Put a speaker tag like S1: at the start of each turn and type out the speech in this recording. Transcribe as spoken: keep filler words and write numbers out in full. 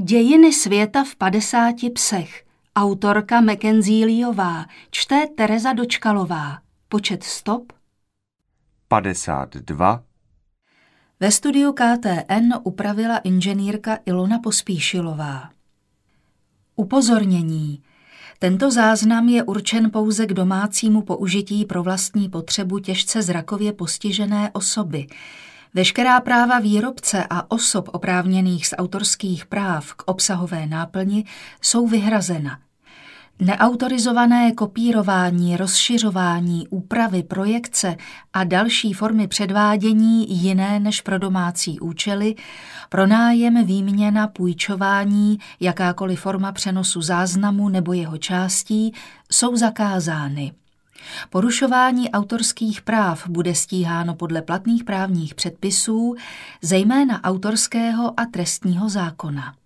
S1: Dějiny světa v padesáti psech. Autorka Mackenzie Leeová. Čte Tereza Dočkalová. Počet stop?
S2: padesát dva.
S1: Ve studiu K T N upravila inženýrka Ilona Pospíšilová. Upozornění. Tento záznam je určen pouze k domácímu použití pro vlastní potřebu těžce zrakově postižené osoby. Veškerá práva výrobce a osob oprávněných z autorských práv k obsahové náplni jsou vyhrazena. Neautorizované kopírování, rozšiřování, úpravy, projekce a další formy předvádění jiné než pro domácí účely, pronájem, výměna, půjčování, jakákoliv forma přenosu záznamu nebo jeho částí jsou zakázány. Porušování autorských práv bude stíháno podle platných právních předpisů, zejména autorského a trestního zákona.